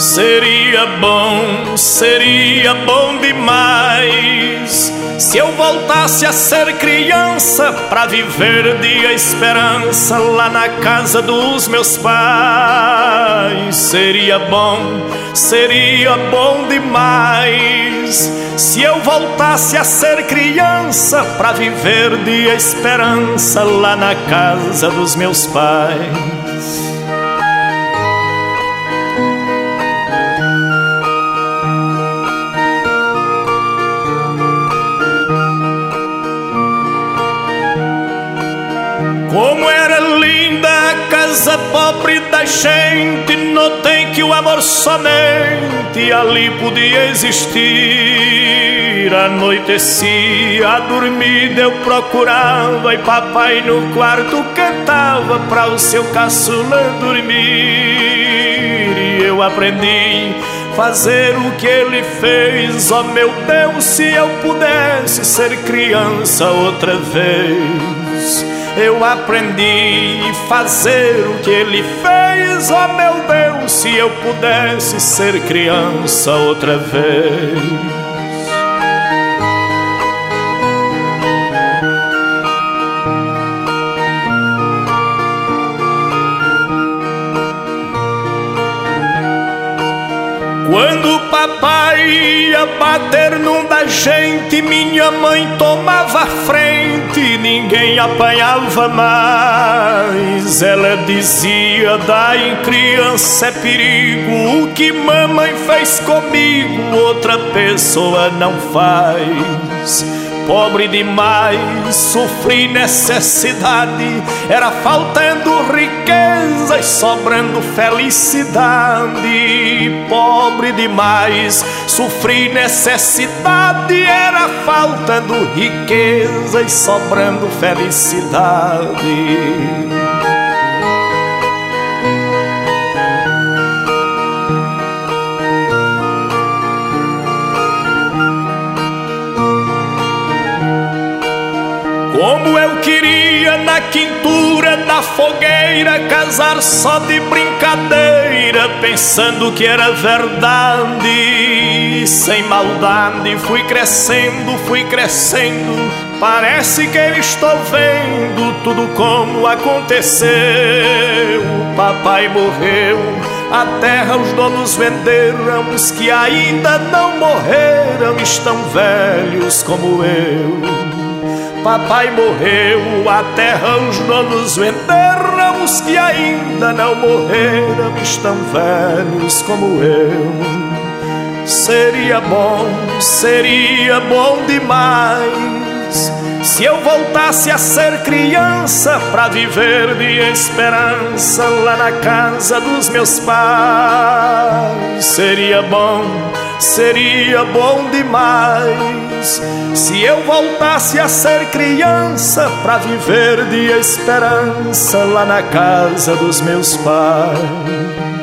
Seria bom demais se eu voltasse a ser criança pra viver de esperança lá na casa dos meus pais. Seria bom demais se eu voltasse a ser criança pra viver de esperança lá na casa dos meus pais. Como era linda a casa pobre da gente, notei que o amor somente ali podia existir. Anoitecia, a dormida eu procurava e papai no quarto cantava pra o seu caçula dormir. E eu aprendi fazer o que ele fez. Oh meu Deus, se eu pudesse ser criança outra vez. Eu aprendi a fazer o que ele fez. Oh meu Deus, se eu pudesse ser criança outra vez. Quando o papai ia bater num da gente, minha mãe tomava a frente, ninguém apanhava mais. Ela dizia: daí criança é perigo, o que mamãe fez comigo outra pessoa não faz. Pobre demais, sofri necessidade, era faltando riqueza e sobrando felicidade. Pobre demais, sofri necessidade, era faltando riqueza e sobrando felicidade. Como eu queria na quintura da fogueira casar só de brincadeira, pensando que era verdade. Sem maldade fui crescendo, parece que eu estou vendo tudo como aconteceu. O papai morreu, a terra os donos venderam, os que ainda não morreram estão velhos como eu. Papai morreu, a terra os donos venderam, os que ainda não morreram estão velhos como eu. Seria bom demais se eu voltasse a ser criança pra viver de esperança lá na casa dos meus pais. Seria bom demais se eu voltasse a ser criança pra viver de esperança lá na casa dos meus pais.